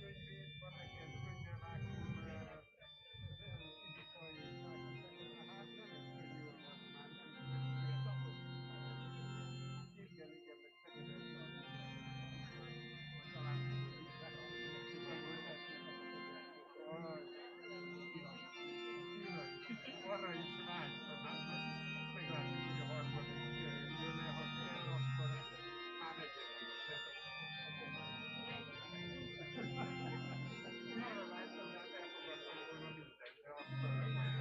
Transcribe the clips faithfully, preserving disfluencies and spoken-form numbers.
Arra is vágytam, hát most meglátjuk, hogy a harmadik jön-e, ha kell, akkor már megyek is. Én arra vágytam, de hát elfogadtam volna mindent, de akkor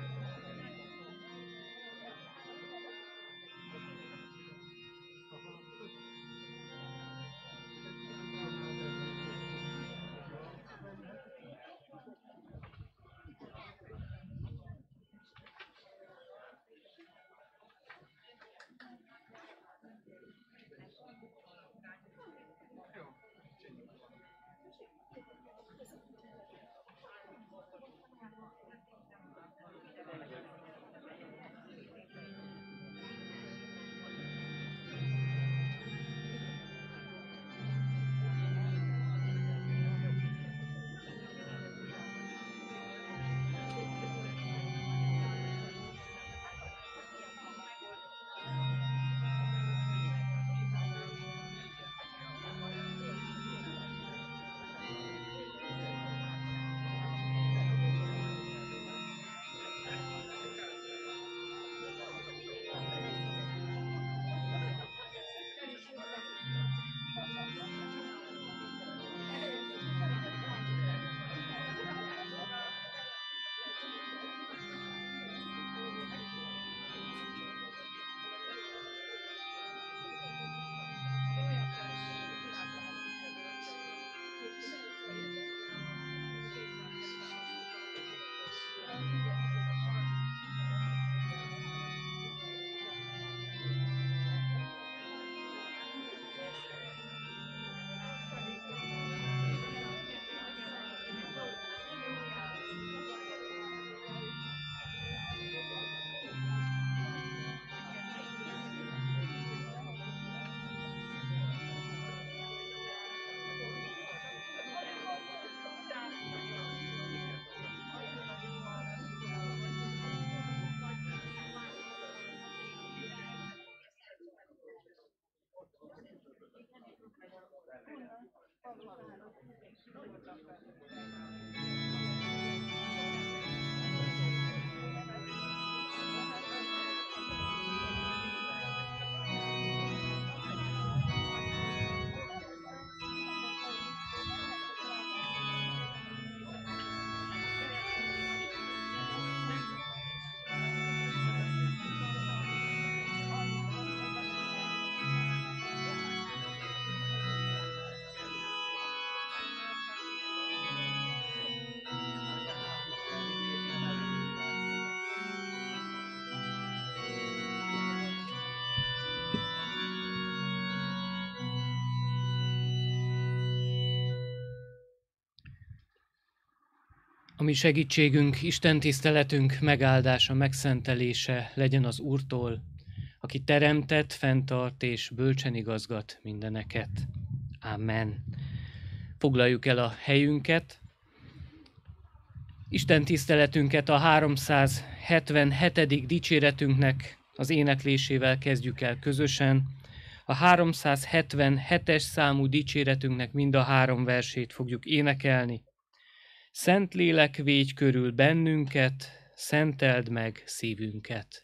A mi segítségünk, Isten tiszteletünk megáldása, megszentelése legyen az Úrtól, aki teremtett, fenntart és bölcsen igazgat mindeneket. Amen. Foglaljuk el a helyünket. Isten tiszteletünket a háromszázhetvenhetedik dicséretünknek az éneklésével kezdjük el közösen. A háromszázhetvenhetes számú dicséretünknek mind a három versét fogjuk énekelni. Szentlélek, védj körül bennünket, szenteld meg szívünket.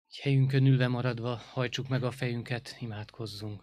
Egy helyünkön ülve maradva hajtsuk meg a fejünket, imádkozzunk.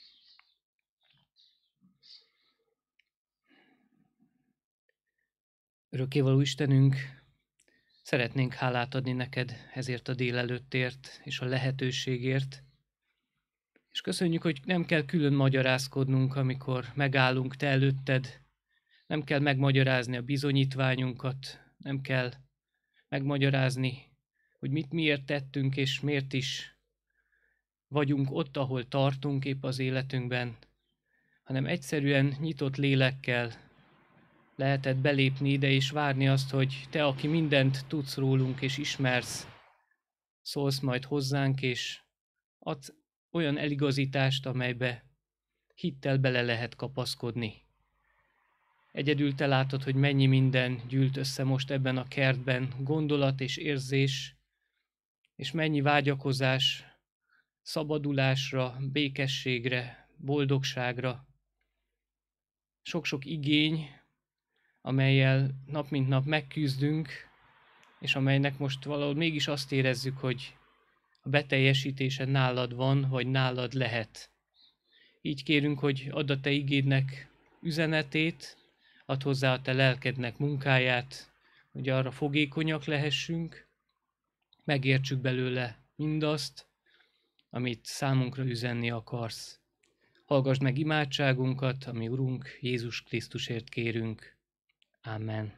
Örökkévaló Istenünk, szeretnénk hálát adni neked ezért a délelőttért és a lehetőségért, és köszönjük, hogy nem kell külön magyarázkodnunk, amikor megállunk te előtted, nem kell megmagyarázni a bizonyítványunkat, nem kell megmagyarázni, hogy mit miért tettünk, és miért is vagyunk ott, ahol tartunk épp az életünkben, hanem egyszerűen nyitott lélekkel lehetett belépni ide és várni azt, hogy te, aki mindent tudsz rólunk és ismersz, szólsz majd hozzánk, és adsz olyan eligazítást, amelybe hittel bele lehet kapaszkodni. Egyedül te látod, hogy mennyi minden gyűlt össze most ebben a kertben, gondolat és érzés, és mennyi vágyakozás, szabadulásra, békességre, boldogságra. Sok-sok igény, amellyel nap mint nap megküzdünk, és amelynek most valahol mégis azt érezzük, hogy a beteljesítése nálad van, vagy nálad lehet. Így kérünk, hogy add a te igédnek üzenetét, add hozzá a te lelkednek munkáját, hogy arra fogékonyak lehessünk, megértsük belőle mindazt, amit számunkra üzenni akarsz. Hallgasd meg imádságunkat, ami Urunk Jézus Krisztusért kérünk. Amen.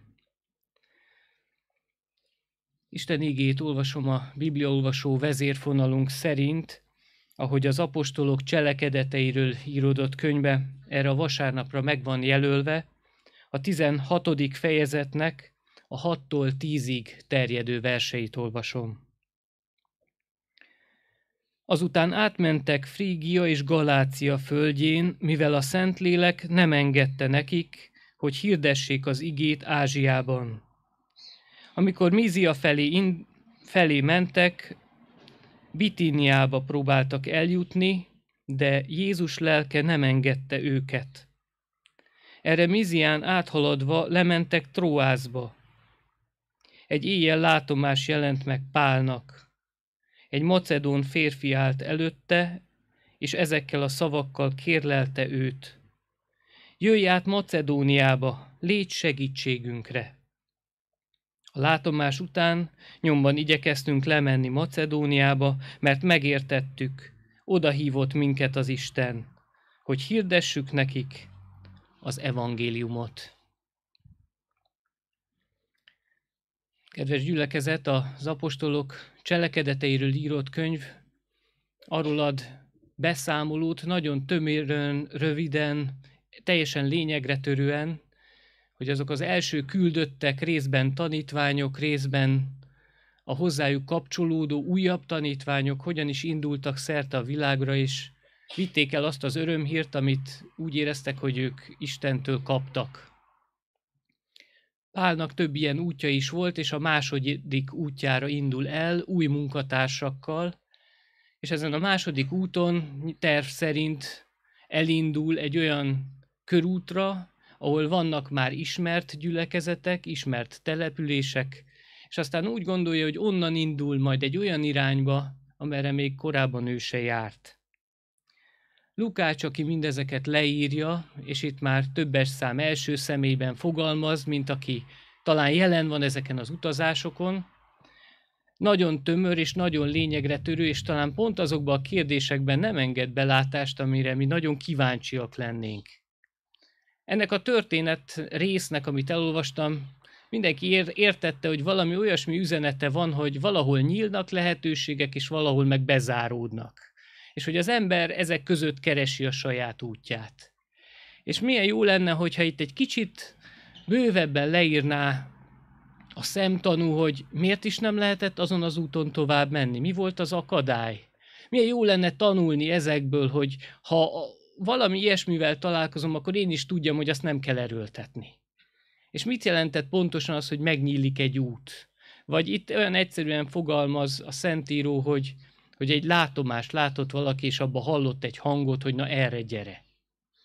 Isten igét olvasom a bibliaolvasó vezérfonalunk szerint, ahogy az apostolok cselekedeteiről íródott könyvbe erre a vasárnapra meg van jelölve, a tizenhatodik fejezetnek a hattól tízig terjedő verseit olvasom. Azután átmentek Frígia és Galácia földjén, mivel a Szentlélek nem engedte nekik, hogy hirdessék az igét Ázsiában. Amikor Mízia felé, in, felé mentek, Bitíniába próbáltak eljutni, de Jézus lelke nem engedte őket. Erre Mízián áthaladva lementek Tróászba. Egy éjjel látomás jelent meg Pálnak. Egy macedón férfi állt előtte, és ezekkel a szavakkal kérlelte őt. Jöjj át Macedóniába, légy segítségünkre. A látomás után nyomban igyekeztünk lemenni Macedóniába, mert megértettük, oda hívott minket az Isten, hogy hirdessük nekik az evangéliumot. Kedves gyülekezet, az apostolok cselekedeteiről írott könyv arról ad beszámolót nagyon tömören, röviden, teljesen lényegre törően, hogy azok az első küldöttek, részben tanítványok, részben a hozzájuk kapcsolódó újabb tanítványok hogyan is indultak szerte a világra, és vitték el azt az örömhírt, amit úgy éreztek, hogy ők Istentől kaptak. Pálnak több ilyen útja is volt, és a második útjára indul el új munkatársakkal, és ezen a második úton terv szerint elindul egy olyan körútra, ahol vannak már ismert gyülekezetek, ismert települések, és aztán úgy gondolja, hogy onnan indul majd egy olyan irányba, amerre még korábban ő se járt. Lukács, aki mindezeket leírja, és itt már többes szám első személyben fogalmaz, mint aki talán jelen van ezeken az utazásokon, nagyon tömör és nagyon lényegre törő, és talán pont azokban a kérdésekben nem enged belátást, amire mi nagyon kíváncsiak lennénk. Ennek a történet résznek, amit elolvastam, mindenki értette, hogy valami olyasmi üzenete van, hogy valahol nyílnak lehetőségek, és valahol meg bezáródnak. És hogy az ember ezek között keresi a saját útját. És milyen jó lenne, hogyha itt egy kicsit bővebben leírná a szemtanú, hogy miért is nem lehetett azon az úton tovább menni, mi volt az akadály. Milyen jó lenne tanulni ezekből, hogy ha valami ilyesmivel találkozom, akkor én is tudjam, hogy azt nem kell erőltetni. És mit jelentett pontosan az, hogy megnyílik egy út? Vagy itt olyan egyszerűen fogalmaz a Szentíró, hogy, hogy egy látomást látott valaki, és abba hallott egy hangot, hogy na erre gyere.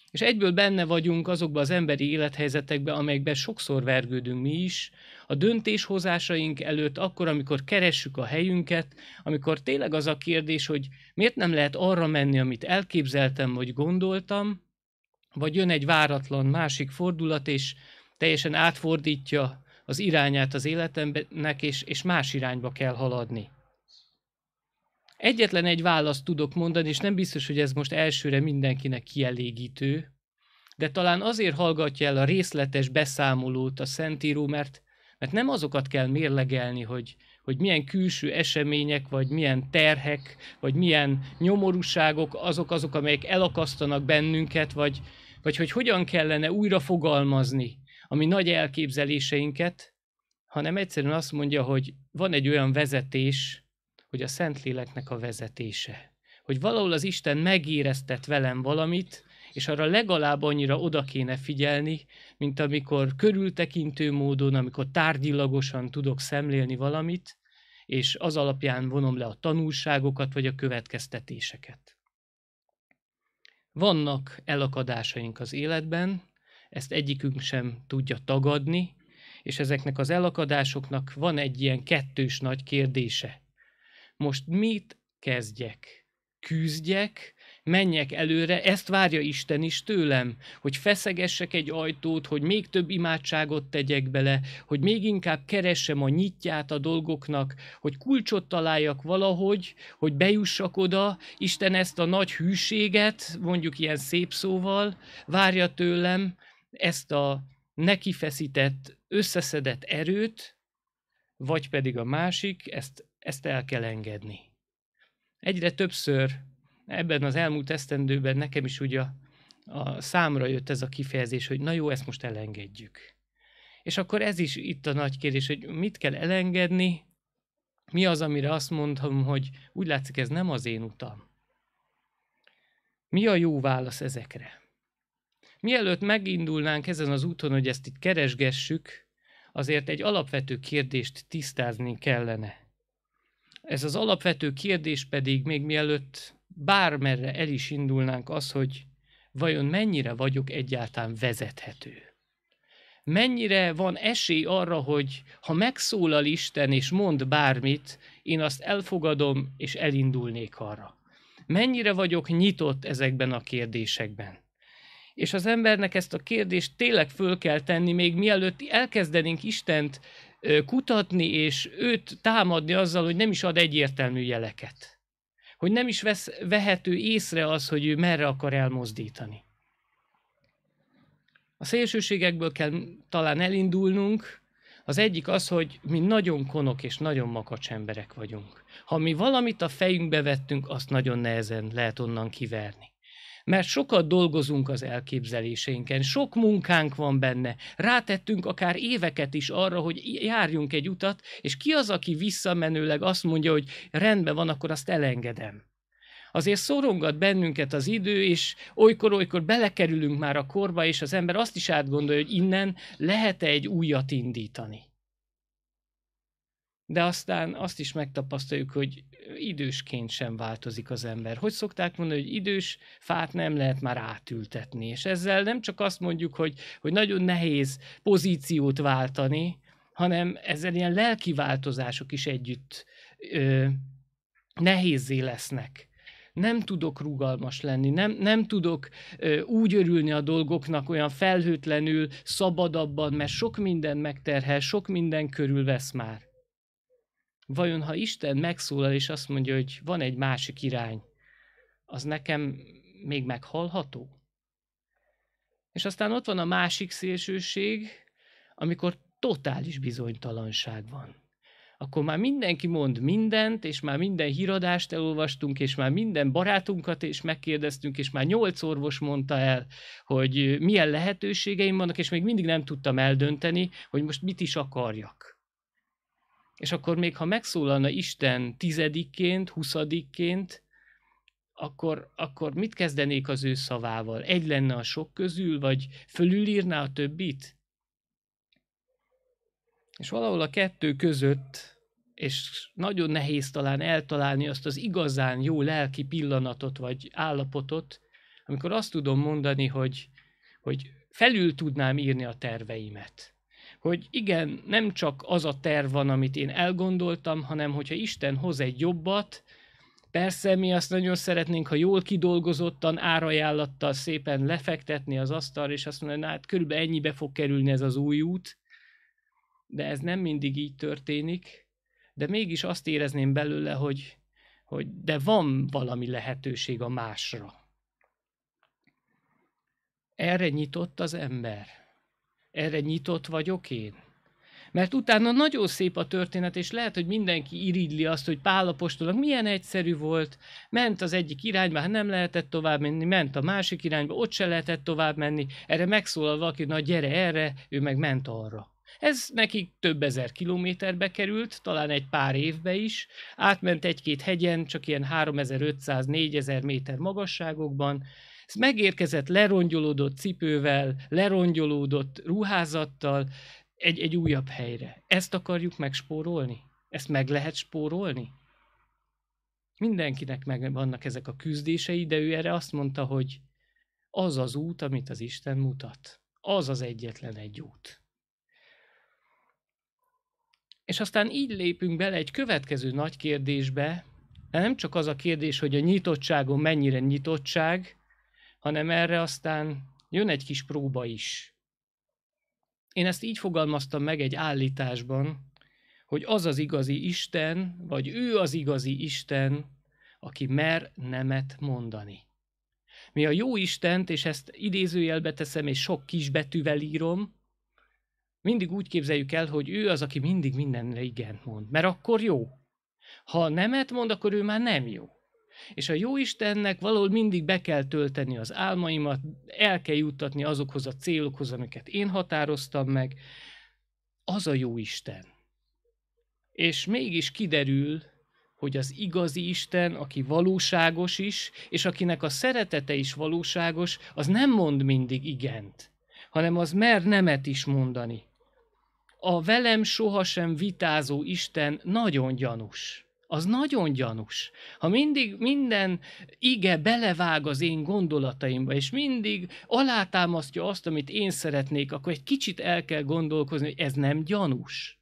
És egyből benne vagyunk azokban az emberi élethelyzetekben, amelyekben sokszor vergődünk mi is, a döntéshozásaink előtt, akkor, amikor keressük a helyünket, amikor tényleg az a kérdés, hogy miért nem lehet arra menni, amit elképzeltem, vagy gondoltam, vagy jön egy váratlan másik fordulat, és teljesen átfordítja az irányát az életemnek, és, és más irányba kell haladni. Egyetlen egy választ tudok mondani, és nem biztos, hogy ez most elsőre mindenkinek kielégítő, de talán azért hallgatja el a részletes beszámolót a Szentíró, mert, mert nem azokat kell mérlegelni, hogy, hogy milyen külső események, vagy milyen terhek, vagy milyen nyomorúságok, azok azok, amelyek elakasztanak bennünket, vagy, vagy hogy hogyan kellene újra fogalmazni a mi nagy elképzeléseinket, hanem egyszerűen azt mondja, hogy van egy olyan vezetés, hogy a Szentléleknek a vezetése. Hogy valahol az Isten megéreztet velem valamit, és arra legalább annyira oda kéne figyelni, mint amikor körültekintő módon, amikor tárgyilagosan tudok szemlélni valamit, és az alapján vonom le a tanulságokat, vagy a következtetéseket. Vannak elakadásaink az életben, ezt egyikünk sem tudja tagadni, és ezeknek az elakadásoknak van egy ilyen kettős nagy kérdése. Most mit kezdjek? Küzdjek? Menjek előre? Ezt várja Isten is tőlem, hogy feszegessek egy ajtót, hogy még több imádságot tegyek bele, hogy még inkább keressem a nyitját a dolgoknak, hogy kulcsot találjak valahogy, hogy bejussak oda. Isten ezt a nagy hűséget, mondjuk ilyen szép szóval, várja tőlem, ezt a nekifeszített, összeszedett erőt, vagy pedig a másik, ezt, ezt el kell engedni. Egyre többször ebben az elmúlt esztendőben nekem is ugye a, a számra jött ez a kifejezés, hogy na jó, ezt most elengedjük. És akkor ez is itt a nagy kérdés, hogy mit kell elengedni, mi az, amire azt mondom, hogy úgy látszik, ez nem az én utam. Mi a jó válasz ezekre? Mielőtt megindulnánk ezen az úton, hogy ezt itt keresgessük, azért egy alapvető kérdést tisztázni kellene. Ez az alapvető kérdés pedig még mielőtt bármerre el is indulnánk az, hogy vajon mennyire vagyok egyáltalán vezethető. Mennyire van esély arra, hogy ha megszólal Isten és mond bármit, én azt elfogadom és elindulnék arra. Mennyire vagyok nyitott ezekben a kérdésekben. És az embernek ezt a kérdést tényleg föl kell tenni, még mielőtt elkezdenénk Istent kutatni, és őt támadni azzal, hogy nem is ad egyértelmű jeleket. Hogy nem is vesz, vehető észre az, hogy ő merre akar elmozdítani. A szélsőségekből kell talán elindulnunk. Az egyik az, hogy mi nagyon konok és nagyon makacs emberek vagyunk. Ha mi valamit a fejünkbe vettünk, azt nagyon nehezen lehet onnan kiverni. Mert sokat dolgozunk az elképzeléseinken, sok munkánk van benne, rátettünk akár éveket is arra, hogy járjunk egy utat, és ki az, aki visszamenőleg azt mondja, hogy rendben van, akkor azt elengedem. Azért szorongat bennünket az idő, és olykor-olykor belekerülünk már a korba, és az ember azt is átgondolja, hogy innen lehet-e egy újat indítani. De aztán azt is megtapasztaljuk, hogy idősként sem változik az ember. Hogy szokták mondani, hogy idős fát nem lehet már átültetni. És ezzel nem csak azt mondjuk, hogy, hogy nagyon nehéz pozíciót váltani, hanem ezzel ilyen lelki változások is együtt ö, nehézzé lesznek. Nem tudok rugalmas lenni, nem, nem tudok ö, úgy örülni a dolgoknak olyan felhőtlenül, szabadabban, mert sok minden megterhel, sok minden körülvesz már. Vajon, ha Isten megszólal és azt mondja, hogy van egy másik irány, az nekem még meghallható? És aztán ott van a másik szélsőség, amikor totális bizonytalanság van. Akkor már mindenki mond mindent, és már minden híradást elolvastunk, és már minden barátunkat is megkérdeztünk, és már nyolc orvos mondta el, hogy milyen lehetőségeim vannak, és még mindig nem tudtam eldönteni, hogy most mit is akarjak. És akkor még ha megszólalna Isten tizedikként, huszadikként, akkor, akkor mit kezdenék az ő szavával? Egy lenne a sok közül, vagy fölülírná a többit? És valahol a kettő között, és nagyon nehéz talán eltalálni azt az igazán jó lelki pillanatot, vagy állapotot, amikor azt tudom mondani, hogy, hogy felül tudnám írni a terveimet. Hogy igen, nem csak az a terv van, amit én elgondoltam, hanem hogyha Isten hoz egy jobbat, persze mi azt nagyon szeretnénk, ha jól kidolgozottan, árajánlattal szépen lefektetni az asztalra, és azt mondani, hát körülbelül ennyibe fog kerülni ez az új út, de ez nem mindig így történik, de mégis azt érezném belőle, hogy, hogy de van valami lehetőség a másra. Erre nyitott az ember. Erre nyitott vagyok én. Mert utána nagyon szép a történet, és lehet, hogy mindenki irigyli azt, hogy Pál apostolnak milyen egyszerű volt, ment az egyik irányba, hát nem lehetett tovább menni, ment a másik irányba, ott se lehetett tovább menni, erre megszólal valaki, na gyere erre, ő meg ment arra. Ez nekik több ezer kilométerbe került, talán egy pár évbe is, átment egy-két hegyen, csak ilyen háromezer-ötszáz-négyezer méter magasságokban, ez megérkezett lerongyolódott cipővel, lerongyolódott ruházattal, Egy, egy újabb helyre. Ezt akarjuk megspórolni? Ezt meg lehet spórolni? Mindenkinek meg vannak ezek a küzdései, de ő erre azt mondta, hogy az az út, amit az Isten mutat. Az az egyetlen egy út. És aztán így lépünk bele egy következő nagy kérdésbe, de nem csak az a kérdés, hogy a nyitottságon mennyire nyitottság, hanem erre aztán jön egy kis próba is. Én ezt így fogalmaztam meg egy állításban, hogy az az igazi Isten, vagy ő az igazi Isten, aki mer nemet mondani. Mi a jó Istent, és ezt idézőjelbe teszem, és sok kisbetűvel írom, mindig úgy képzeljük el, hogy ő az, aki mindig mindenre igent mond, mert akkor jó. Ha nemet mond, akkor ő már nem jó. És a jó Istennek valahol mindig be kell tölteni az álmaimat, el kell juttatni azokhoz a célokhoz, amiket én határoztam meg. Az a jó Isten. És mégis kiderül, hogy az igazi Isten, aki valóságos is, és akinek a szeretete is valóságos, az nem mond mindig igent, hanem az mer nemet is mondani. A velem sohasem vitázó Isten nagyon gyanús. Az nagyon gyanús. Ha mindig minden ige belevág az én gondolataimba, és mindig alátámasztja azt, amit én szeretnék, akkor egy kicsit el kell gondolkozni, hogy ez nem gyanús.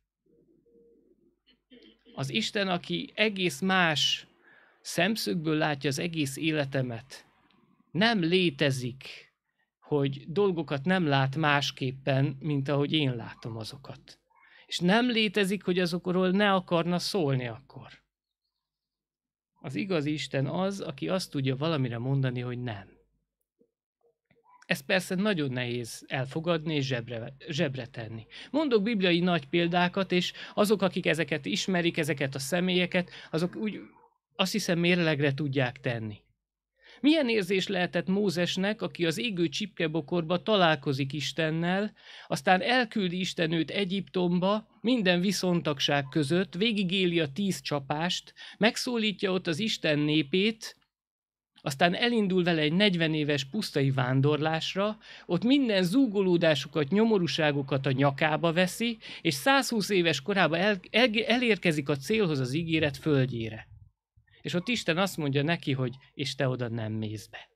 Az Isten, aki egész más szemszögből látja az egész életemet, nem létezik, hogy dolgokat nem lát másképpen, mint ahogy én látom azokat. És nem létezik, hogy azokról ne akarna szólni akkor. Az igazi Isten az, aki azt tudja valamire mondani, hogy nem. Ez persze nagyon nehéz elfogadni és zsebre, zsebre tenni. Mondok bibliai nagy példákat, és azok, akik ezeket ismerik, ezeket a személyeket, azok úgy azt hiszem mérlegre tudják tenni. Milyen érzés lehetett Mózesnek, aki az égő csipkebokorba találkozik Istennel, aztán elküldi Isten őt Egyiptomba, minden viszontagság között, végigéli a tíz csapást, megszólítja ott az Isten népét, aztán elindul vele egy negyven éves pusztai vándorlásra, ott minden zúgolódásukat, nyomorúságokat a nyakába veszi, és százhúsz éves korában el, el, elérkezik a célhoz, az ígéret földjére. És ott Isten azt mondja neki, hogy és te oda nem mész be.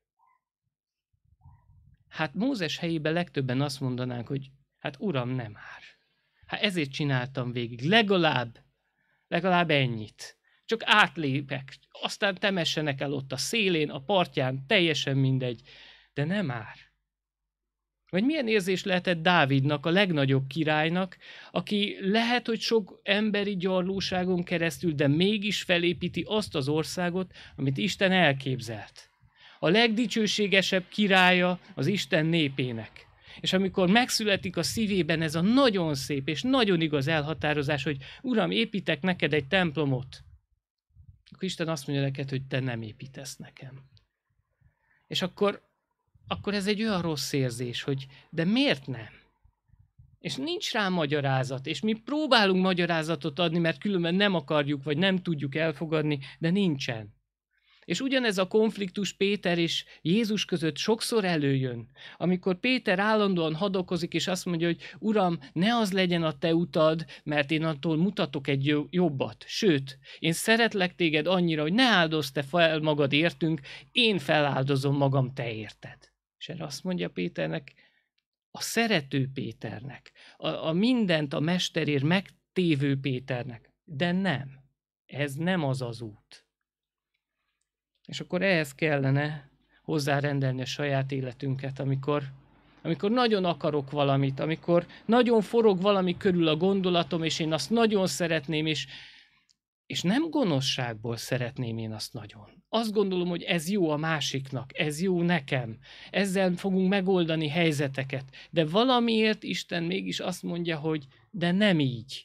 Hát Mózes helyében legtöbben azt mondanánk, hogy hát Uram, nem már. Hát ezért csináltam végig. Legalább, legalább ennyit. Csak átlépek, aztán temessenek el ott a szélén, a partján, teljesen mindegy. De nem már. Vagy milyen érzés lehetett Dávidnak, a legnagyobb királynak, aki lehet, hogy sok emberi gyarlóságon keresztül, de mégis felépíti azt az országot, amit Isten elképzelt. A legdicsőségesebb királya az Isten népének. És amikor megszületik a szívében ez a nagyon szép és nagyon igaz elhatározás, hogy Uram, építek neked egy templomot, akkor Isten azt mondja neked, hogy te nem építesz nekem. És akkor akkor ez egy olyan rossz érzés, hogy de miért nem? És nincs rá magyarázat, és mi próbálunk magyarázatot adni, mert különben nem akarjuk, vagy nem tudjuk elfogadni, de nincsen. És ugyanez a konfliktus Péter és Jézus között sokszor előjön, amikor Péter állandóan hadakozik, és azt mondja, hogy Uram, ne az legyen a te utad, mert én attól mutatok egy jobbat. Sőt, én szeretlek téged annyira, hogy ne áldozz te fel magad értünk, én feláldozom magam te érted. És erre azt mondja Péternek, a szerető Péternek, a, a mindent a mesterért megtévő Péternek. De nem, ez nem az az út. És akkor ehhez kellene hozzárendelni a saját életünket, amikor, amikor nagyon akarok valamit, amikor nagyon forog valami körül a gondolatom, és én azt nagyon szeretném, és, és nem gonoszságból szeretném én azt nagyon. Azt gondolom, hogy ez jó a másiknak, ez jó nekem, ezzel fogunk megoldani helyzeteket, de valamiért Isten mégis azt mondja, hogy de nem így.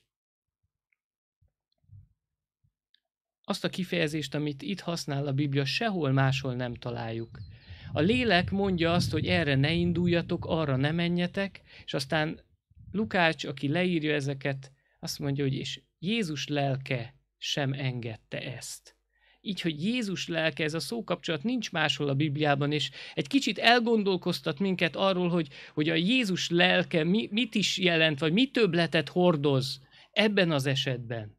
Azt a kifejezést, amit itt használ a Biblia, sehol máshol nem találjuk. A lélek mondja azt, hogy erre ne induljatok, arra ne menjetek, és aztán Lukács, aki leírja ezeket, azt mondja, hogy és Jézus lelke sem engedte ezt. Így, hogy Jézus lelke, ez a szókapcsolat nincs máshol a Bibliában, és egy kicsit elgondolkoztat minket arról, hogy, hogy a Jézus lelke mi, mit is jelent, vagy mi többletet hordoz ebben az esetben.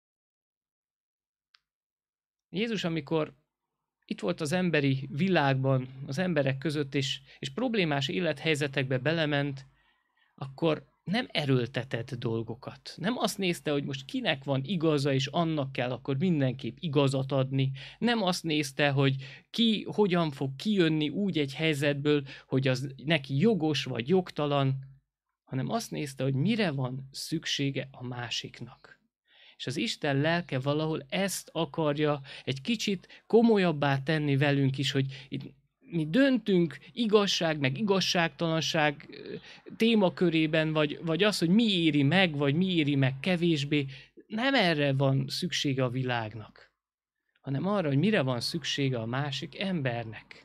Jézus, amikor itt volt az emberi világban, az emberek között, és, és problémás élethelyzetekbe belement, akkor nem erőltetett dolgokat. Nem azt nézte, hogy most kinek van igaza, és annak kell akkor mindenképp igazat adni. Nem azt nézte, hogy ki hogyan fog kijönni úgy egy helyzetből, hogy az neki jogos vagy jogtalan, hanem azt nézte, hogy mire van szüksége a másiknak. És az Isten lelke valahol ezt akarja egy kicsit komolyabbá tenni velünk is, hogy itt mi döntünk igazság, meg igazságtalanság témakörében, vagy, vagy az, hogy mi éri meg, vagy mi éri meg kevésbé. Nem erre van szüksége a világnak, hanem arra, hogy mire van szüksége a másik embernek.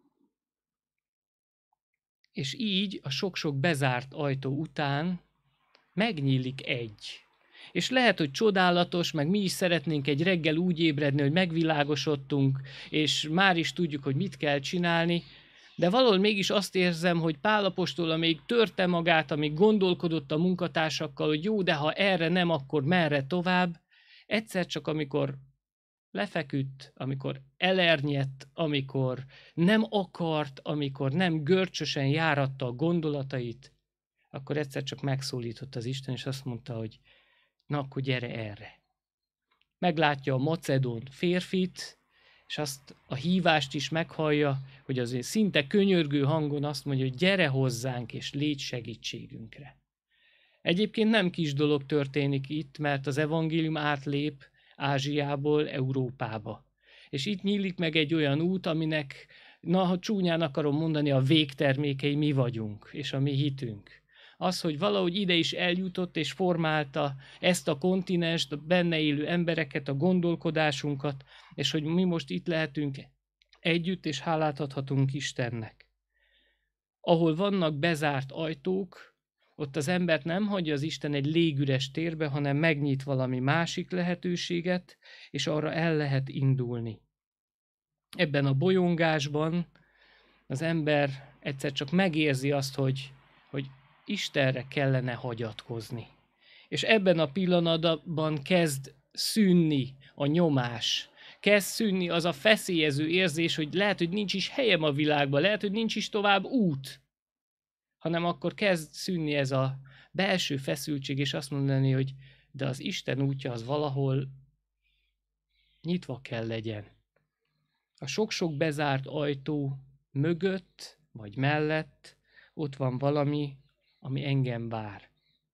És így a sok-sok bezárt ajtó után megnyílik egy. És lehet, hogy csodálatos, meg mi is szeretnénk egy reggel úgy ébredni, hogy megvilágosodtunk, és már is tudjuk, hogy mit kell csinálni, de valahol mégis azt érzem, hogy Pál apostol, amíg törte magát, amíg gondolkodott a munkatársakkal, hogy jó, de ha erre nem, akkor merre tovább, egyszer csak amikor lefeküdt, amikor elernyett, amikor nem akart, amikor nem görcsösen járatta a gondolatait, akkor egyszer csak megszólított az Isten, és azt mondta, hogy na, akkor gyere erre. Meglátja a macedón férfit, és azt a hívást is meghallja, hogy azért szinte könyörgő hangon azt mondja, hogy gyere hozzánk, és légy segítségünkre. Egyébként nem kis dolog történik itt, mert az evangélium átlép Ázsiából Európába. És itt nyílik meg egy olyan út, aminek, na, ha csúnyán akarom mondani, a végtermékei mi vagyunk, és a mi hitünk. Az, hogy valahogy ide is eljutott és formálta ezt a kontinenst, a benne élő embereket, a gondolkodásunkat, és hogy mi most itt lehetünk együtt, és hálát adhatunk Istennek. Ahol vannak bezárt ajtók, ott az embert nem hagyja az Isten egy légüres térbe, hanem megnyit valami másik lehetőséget, és arra el lehet indulni. Ebben a bolyongásban az ember egyszer csak megérzi azt, hogy, hogy Istenre kellene hagyatkozni. És ebben a pillanatban kezd szűnni a nyomás. Kezd szűnni az a feszélyező érzés, hogy lehet, hogy nincs is helyem a világban, lehet, hogy nincs is tovább út. Hanem akkor kezd szűnni ez a belső feszültség, és azt mondani, hogy de az Isten útja az valahol nyitva kell legyen. A sok-sok bezárt ajtó mögött, vagy mellett ott van valami, ami engem vár.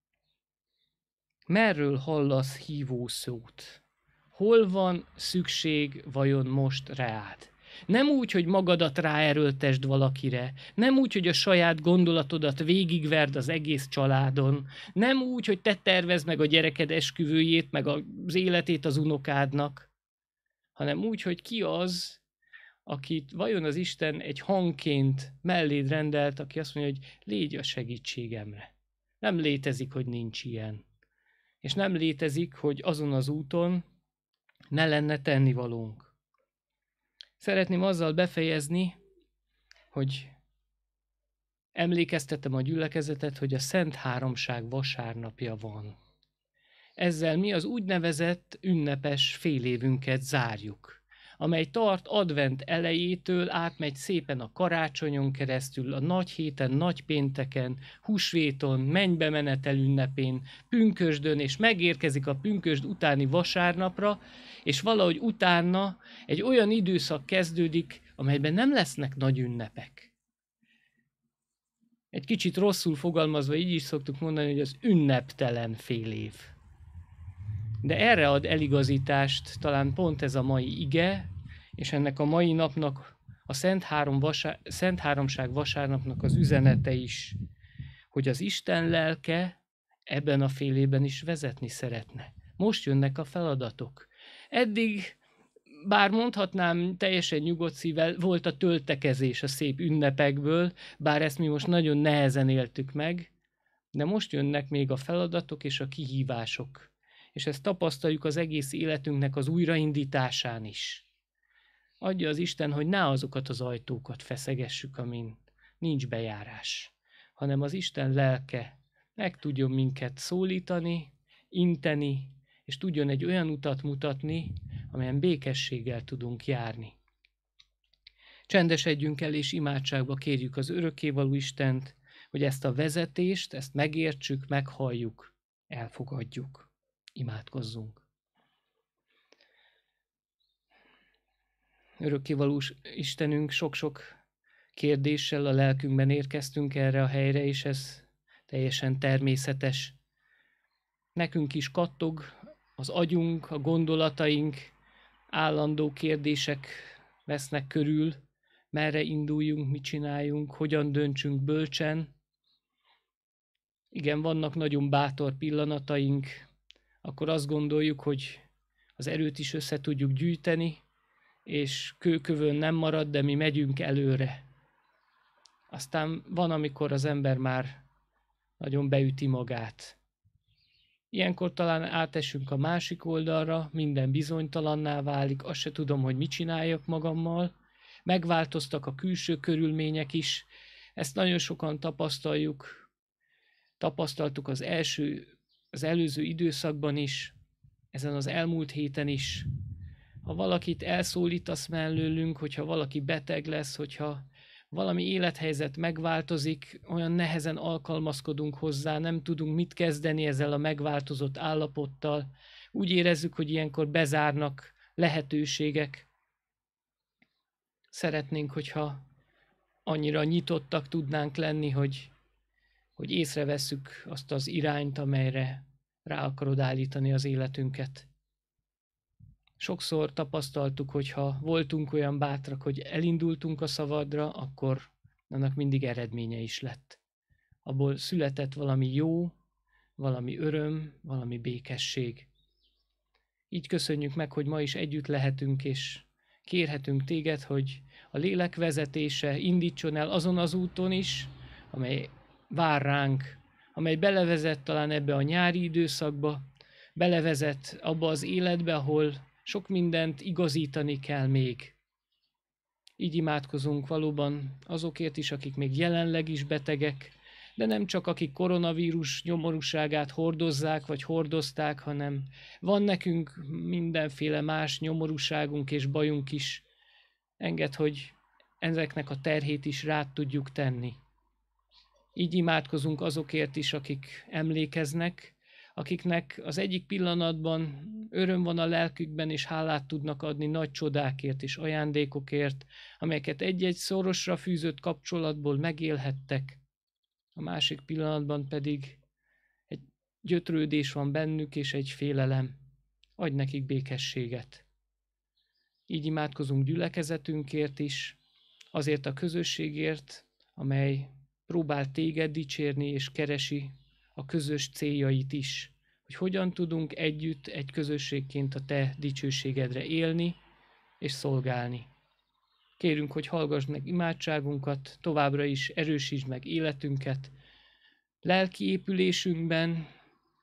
Merről hallasz hívó szót? Hol van szükség vajon most rád? Nem úgy, hogy magadat ráerőltesd valakire, nem úgy, hogy a saját gondolatodat végigverd az egész családon, nem úgy, hogy te tervezd meg a gyereked esküvőjét, meg az életét az unokádnak, hanem úgy, hogy ki az, akit vajon az Isten egy hangként melléd rendelt, aki azt mondja, hogy légy a segítségemre. Nem létezik, hogy nincs ilyen. És nem létezik, hogy azon az úton ne lenne tennivalónk. Szeretném azzal befejezni, hogy emlékeztetem a gyülekezetet, hogy a Szent Háromság vasárnapja van. Ezzel mi az úgynevezett ünnepes félévünket zárjuk, amely tart advent elejétől, átmegy szépen a karácsonyon keresztül, a nagy héten, nagy pénteken, húsvéton, mennybe menetel ünnepén, pünkösdön, és megérkezik a pünkösd utáni vasárnapra, és valahogy utána egy olyan időszak kezdődik, amelyben nem lesznek nagy ünnepek. Egy kicsit rosszul fogalmazva így is szoktuk mondani, hogy az ünneptelen fél év. De erre ad eligazítást talán pont ez a mai ige, és ennek a mai napnak, a Szent, Három vasár, Szent Háromság vasárnapnak az üzenete is, hogy az Isten lelke ebben a fél évben is vezetni szeretne. Most jönnek a feladatok. Eddig, bár mondhatnám teljesen nyugodt szívvel, volt a töltekezés a szép ünnepekből, bár ezt mi most nagyon nehezen éltük meg, de most jönnek még a feladatok és a kihívások. És ezt tapasztaljuk az egész életünknek az újraindításán is. Adja az Isten, hogy ne azokat az ajtókat feszegessük, amin nincs bejárás, hanem az Isten lelke meg tudjon minket szólítani, inteni, és tudjon egy olyan utat mutatni, amelyen békességgel tudunk járni. Csendesedjünk el, és imádságba kérjük az örökkévaló Istent, hogy ezt a vezetést, ezt megértsük, meghalljuk, elfogadjuk. Imádkozzunk. Örökkévaló Istenünk, sok-sok kérdéssel a lelkünkben érkeztünk erre a helyre, és ez teljesen természetes. Nekünk is kattog az agyunk, a gondolataink, állandó kérdések vesznek körül, merre induljunk, mit csináljunk, hogyan döntsünk bölcsen. Igen, vannak nagyon bátor pillanataink, akkor azt gondoljuk, hogy az erőt is össze tudjuk gyűjteni, és kőkövön nem marad, de mi megyünk előre. Aztán van, amikor az ember már nagyon beüti magát. Ilyenkor talán átesünk a másik oldalra, minden bizonytalanná válik, azt se tudom, hogy mit csináljak magammal. Megváltoztak a külső körülmények is, ezt nagyon sokan tapasztaljuk. Tapasztaltuk az első az előző időszakban is, ezen az elmúlt héten is. Ha valakit elszólítasz mellőlünk, hogyha valaki beteg lesz, hogyha valami élethelyzet megváltozik, olyan nehezen alkalmazkodunk hozzá, nem tudunk mit kezdeni ezzel a megváltozott állapottal. Úgy érezzük, hogy ilyenkor bezárnak lehetőségek. Szeretnénk, hogyha annyira nyitottak tudnánk lenni, hogy hogy észrevesszük azt az irányt, amelyre rá akarod állítani az életünket. Sokszor tapasztaltuk, hogy ha voltunk olyan bátrak, hogy elindultunk a szavadra, akkor annak mindig eredménye is lett. Abból született valami jó, valami öröm, valami békesség. Így köszönjük meg, hogy ma is együtt lehetünk, és kérhetünk téged, hogy a lélek vezetése indítson el azon az úton is, amely vár ránk, amely belevezet talán ebbe a nyári időszakba, belevezet abba az életbe, ahol sok mindent igazítani kell még. Így imádkozunk valóban azokért is, akik még jelenleg is betegek, de nem csak akik koronavírus nyomorúságát hordozzák, vagy hordozták, hanem van nekünk mindenféle más nyomorúságunk és bajunk is. Engedd, hogy ezeknek a terhét is rád tudjuk tenni. Így imádkozunk azokért is, akik emlékeznek, akiknek az egyik pillanatban öröm van a lelkükben, és hálát tudnak adni nagy csodákért és ajándékokért, amelyeket egy-egy szorosra fűzött kapcsolatból megélhettek. A másik pillanatban pedig egy gyötrődés van bennük, és egy félelem. Adj nekik békességet. Így imádkozunk gyülekezetünkért is, azért a közösségért, amely próbál téged dicsérni és keresi a közös céljait is, hogy hogyan tudunk együtt egy közösségként a te dicsőségedre élni és szolgálni. Kérünk, hogy hallgass meg imádságunkat, továbbra is erősítsd meg életünket, lelki épülésünkben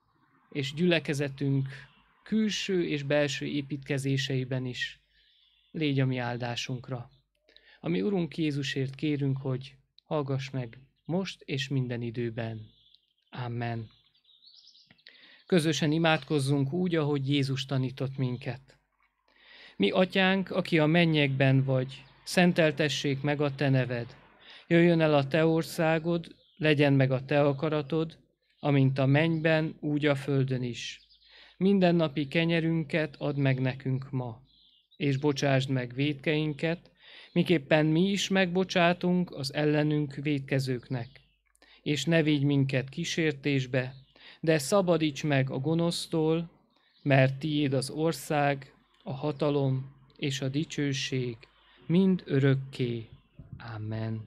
és gyülekezetünk külső és belső építkezéseiben is. légy a mi áldásunkra. Ami Urunk Jézusért kérünk, hogy hallgass meg most és minden időben. Amen. Közösen imádkozzunk úgy, ahogy Jézus tanított minket. Mi atyánk, aki a mennyekben vagy, szenteltessék meg a te neved. Jöjjön el a te országod, legyen meg a te akaratod, amint a mennyben, úgy a földön is. Mindennapi kenyerünket add meg nekünk ma, és bocsásd meg vétkeinket, miképpen mi is megbocsátunk az ellenünk vétkezőknek. És ne vigy minket kísértésbe, de szabadíts meg a gonosztól, mert tiéd az ország, a hatalom és a dicsőség mind örökké. Amen.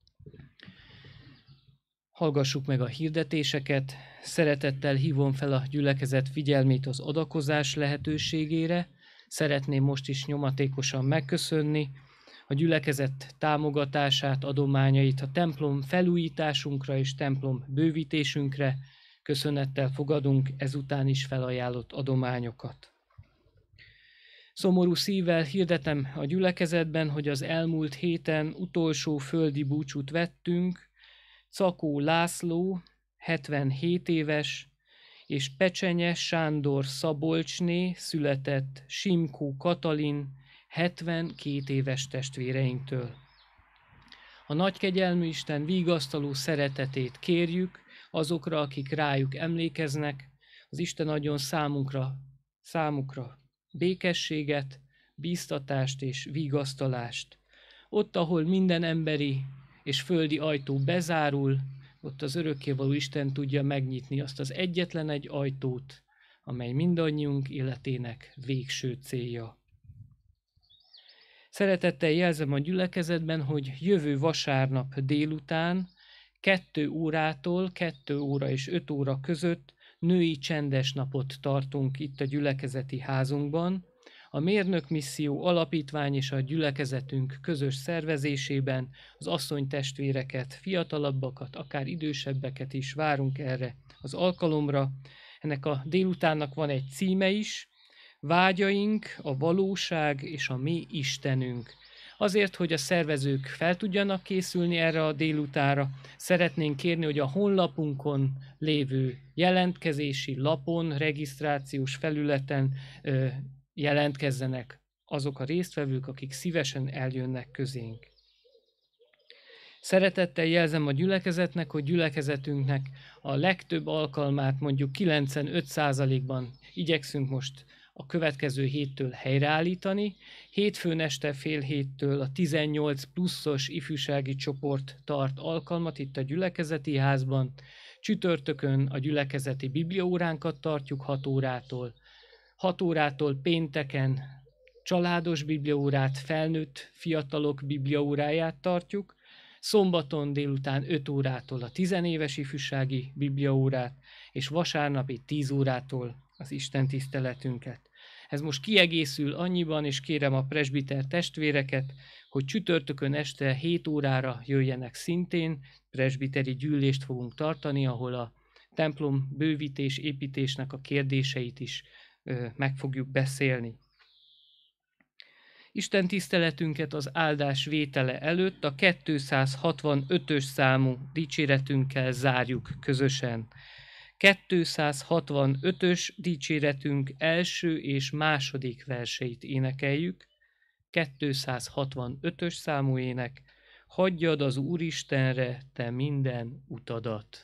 Hallgassuk meg a hirdetéseket. Szeretettel hívom fel a gyülekezet figyelmét az adakozás lehetőségére. Szeretném most is nyomatékosan megköszönni a gyülekezet támogatását, adományait a templom felújításunkra és templom bővítésünkre. Köszönettel fogadunk ezután is felajánlott adományokat. Szomorú szívvel hirdetem a gyülekezetben, hogy az elmúlt héten utolsó földi búcsút vettünk. Czakó László, hetvenhét éves, és Pecsenye Sándor Szabolcsné született Simkó Katalin, hetvenkét éves testvéreinktől. A nagykegyelmű Isten vigasztaló szeretetét kérjük azokra, akik rájuk emlékeznek, az Isten adjon számunkra, számukra békességet, bíztatást és vigasztalást. Ott, ahol minden emberi és földi ajtó bezárul, ott az örökkévaló Isten tudja megnyitni azt az egyetlen egy ajtót, amely mindannyiunk életének végső célja. Szeretettel jelzem a gyülekezetben, hogy jövő vasárnap délután kettő órától kettő óra és öt óra között női csendes napot tartunk itt a gyülekezeti házunkban. A Mérnök Misszió Alapítvány és a gyülekezetünk közös szervezésében az asszonytestvéreket, fiatalabbakat, akár idősebbeket is várunk erre az alkalomra. Ennek a délutánnak van egy címe is, Vágyaink, a valóság és a mi Istenünk. Azért, hogy a szervezők fel tudjanak készülni erre a délutánra, szeretnénk kérni, hogy a honlapunkon lévő jelentkezési lapon, regisztrációs felületen ö, jelentkezzenek azok a résztvevők, akik szívesen eljönnek közénk. Szeretettel jelzem a gyülekezetnek, hogy gyülekezetünknek a legtöbb alkalmát mondjuk kilencvenöt százalékban igyekszünk most a következő héttől helyreállítani. Hétfőn este fél héttől a tizennyolc pluszos ifjúsági csoport tart alkalmat itt a gyülekezeti házban. Csütörtökön a gyülekezeti bibliaóránkat tartjuk hat órától. hat órától pénteken családos bibliaórát, felnőtt fiatalok bibliaóráját tartjuk. Szombaton délután öt órától a tizenéves ifjúsági bibliaórát, és vasárnapi tíz órától az Isten tiszteletünket. Ez most kiegészül annyiban, és kérem a presbiter testvéreket, hogy csütörtökön este hét órára jöjjenek szintén, presbiteri gyűlést fogunk tartani, ahol a templom bővítés, építésnek a kérdéseit is ö, meg fogjuk beszélni. Isten tiszteletünket az áldás vétele előtt a kétszázhatvanötös számú dicséretünkkel zárjuk közösen. kétszázhatvanötös dicséretünk első és második verseit énekeljük. kétszázhatvanötös számú ének. Hagyjad az Úristenre te minden utadat.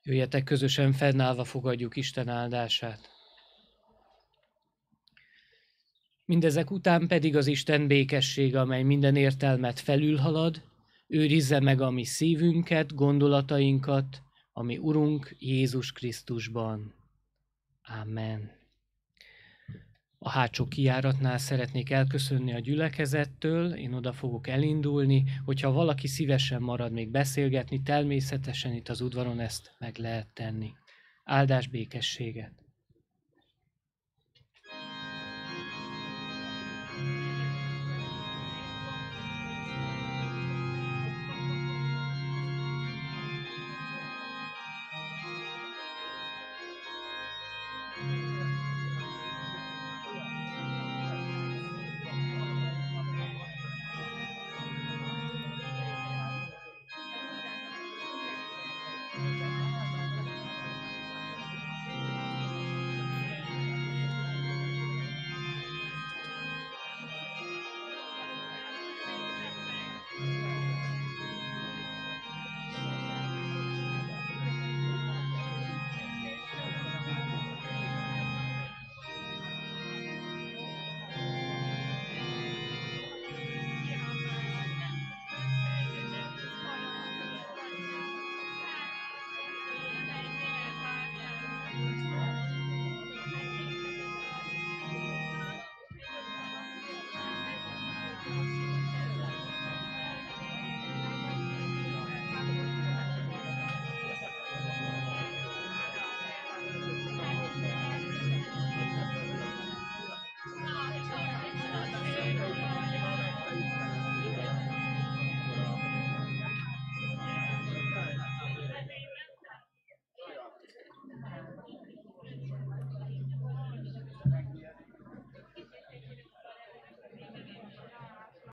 Jöjjetek közösen fennállva, fogadjuk Isten áldását. Mindezek után pedig az Isten békessége, amely minden értelmet felülhalad, őrizze meg a mi szívünket, gondolatainkat, a mi Urunk Jézus Krisztusban. Amen. A hátsó kijáratnál szeretnék elköszönni a gyülekezettől, én oda fogok elindulni, hogyha valaki szívesen marad még beszélgetni, természetesen itt az udvaron ezt meg lehet tenni. Áldás békességet!